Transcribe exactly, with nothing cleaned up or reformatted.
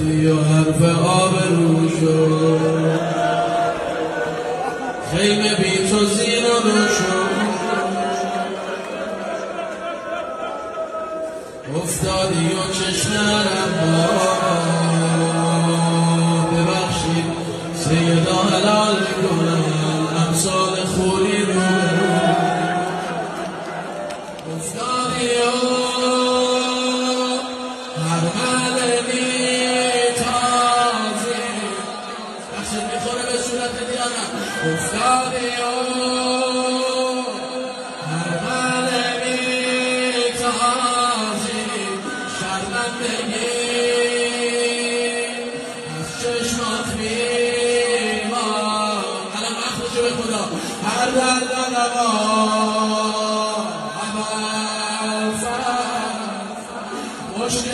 گفتی و حرف آبرو شد، خیمه بی تو زیر و رو شد، افتادی و چشمم ببخشید سیدا حلال کنم امثال خوری رو برو، افتادی و هر ملنی تازی بخشید میخوره به صورت دیانم، افتادی و هر ملنی تازی شرمندگی